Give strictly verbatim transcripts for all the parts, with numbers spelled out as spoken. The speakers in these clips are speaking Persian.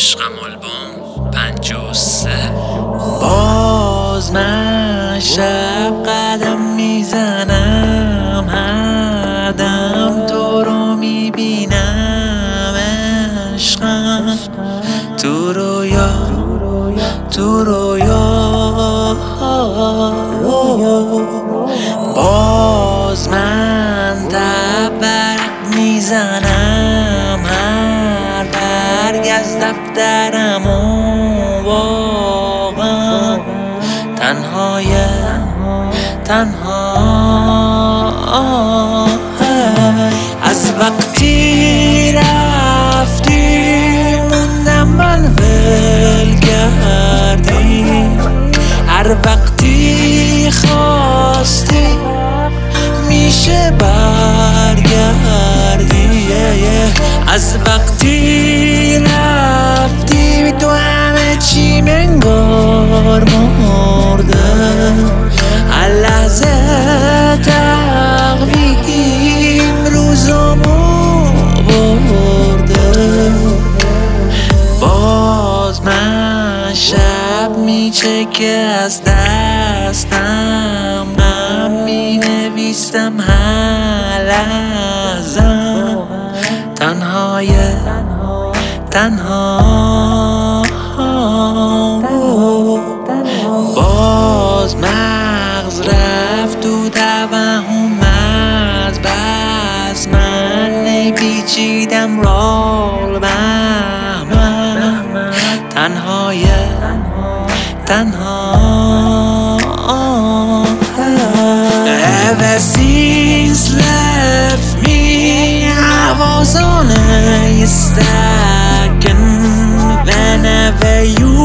عشقم آلبوم پنجاه و سه. باز من شب قدم میزنم، هر دم تو رو میبینم عشقم، تو رویا تو رویا. باز من تبرک میزنم، هر برگ از دفترم و واقعا تنهای تنها. از وقتی رفتی موندم من ول کردی، هر وقتی خواستی میشه برگردی. از وقتی رفتی تو همه چی منگار مرده، هر لحظه تقویم روزامو برده. باز من شب میچه که از دستم غم مینویسم، هر لحظه تنهای تنها. باز مغز رفت تو توهم از بس، من نپیچیدم رول بهم تنهای تنها. Ever since left me I was on a stacking. Whenever you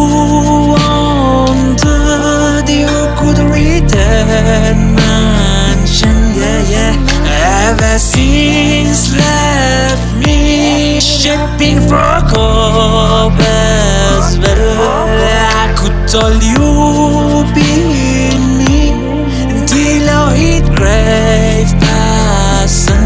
wanted you could return mansion, yeah yeah. Ever since left me shipping for cobbles, well I could tell you being me until I hit grave passing.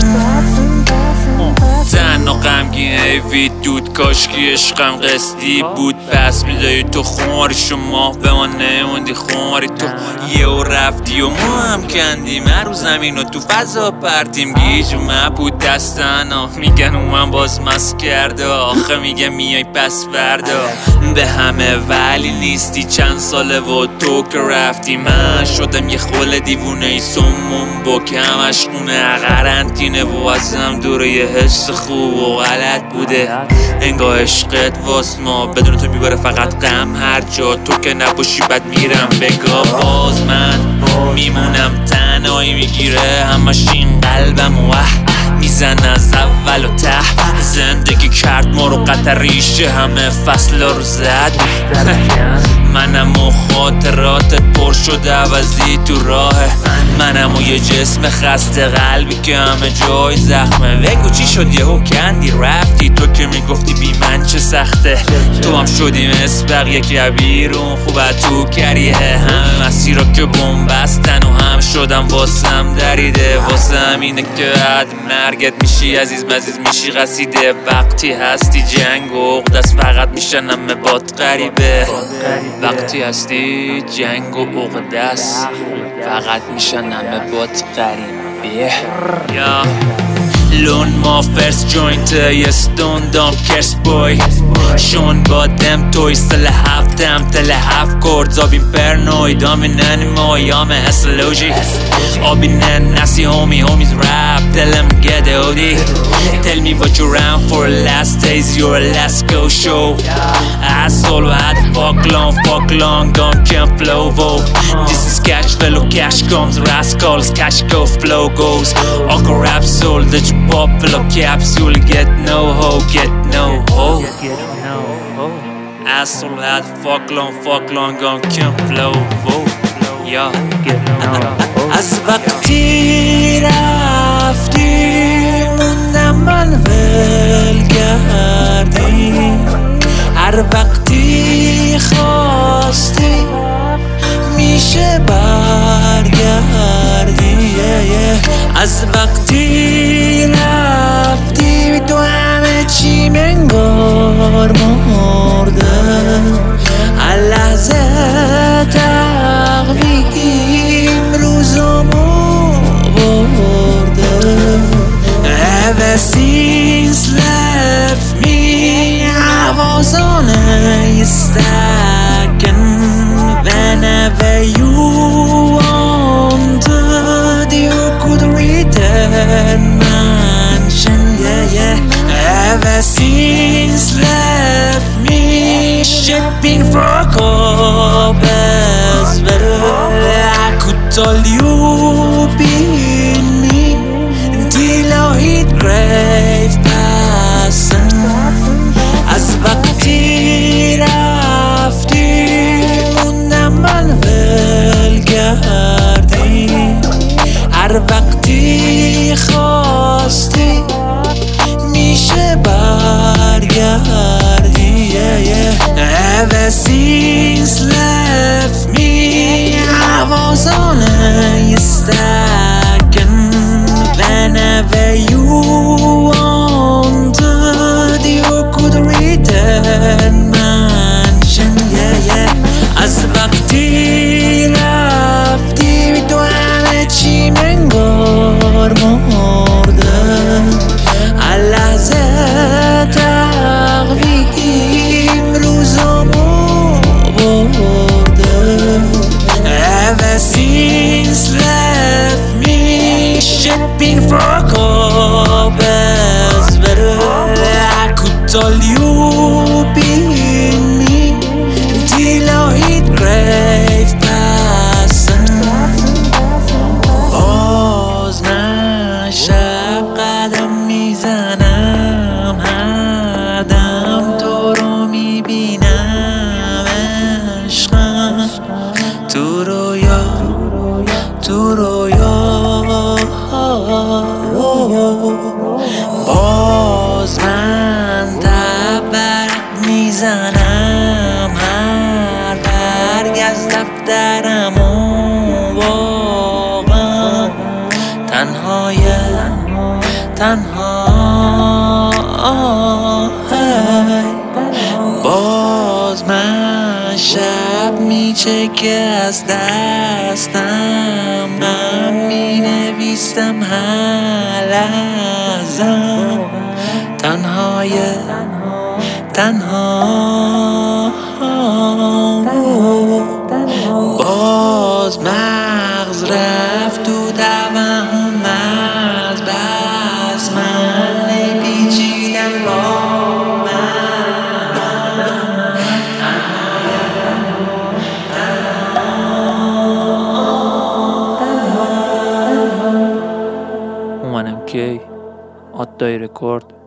تنها غمگین حیفی دود، کاشکی عشقم قصدی بود. پس میدایی تو خماری شما به ما نموندی خماری، تو یه و رفتی و ما هم کندیم هر رو زمین و تو فضا پرتیم. گیج مبود دستانا میگن اومن باز مست کرده، آخه میگه میای پس فردا به همه ولی نیستی. چند ساله و تو که رفتی من شدم یه خول دیوونه ای سمون بک، همش خونه قرنطینه و ازم دوره یه حس خوب و غلط بوده. انگاه عشقت واس ما بدون تو میبره فقط غم، هر جا تو که نباشی بد میرم بگاه. باز من میمونم تنهایی میگیره همش این قلبم و میزن از اول و ته. زندگی کرد ما رو قطع ریشه، همه فصل رو زد. منم و خاطراتت پر شده عوضی تو راهه، منم و یه جسم خسته قلبی که همه جای زخمه. بگو چی شد یهو کندی رفتی، تو که میگفتی بی من چه سخته. تو هم شدی مثل بقیه که بیرون خوبه تو کریه، همه مسیرا که بومبستن و هم شدم واسم دریده. واسه همینه که عد مرگت میشی عزیز مزیز میشی قصیده. وقتی هستی جنگ و عقدست فقط میشن همه باد غریبه. وقتی هستی جنگ و عقدست فقط میشن همه باد غریبه. یا لون ما فرست جوینت یه ستون دام کرس بوی شون با دم توی سل هفتم تل هفت کرد زابین پرنوید آمینن مایام هسلوجی آبینن نسی هومی هومیز رap tell them get the O D. Tell me what you ran for last days your last go show. Asshole had fuck long fuck long don't can flow vo. This is cash fellow cash comes rascals cash go flow goes. Uncle rap soul that you pop fellow capsule get no ho get no ho. Asshole had fuck long fuck long don't can flow vo. Yeah. از وقتی رفتی موندم من ول کردی، هر وقتی خواستی میشه برگردی. از وقتی رفتی تو همه چی منگار مرده، only stuck in whenever you wanted you could return mansion, yeah, yeah. Ever since left me shipping for cobbles, well, I could tell you being me until I hit grave passing. از وقتی رفتی موندم من ول کردی، هر وقتی خواستی میشه برگردی، yeah, yeah. Ever since left me I was only stuck in whenever you wanted you could return mansion, yeah, yeah. از وقتی رفتی تو همه چی منگار مرده، هر لحظه تقویم روزامو برده. Ever since left me shipping for cobbles, but I could tell you being me until I hit grave passing. باز من شب قدم میزنم، هر دم تو رو میبینم عشقم، تو رویا تو رویا. باز من تبرک میزنم، هر برگ از دفترم و واقعا تنهایم تنها. باز من شب میچکه از دستم، من مینویستم هر لحظم تنهایم تنها. باز مغز رفت تو دوام از بس من نپیچیدم با اومنم کی آدای رکورد.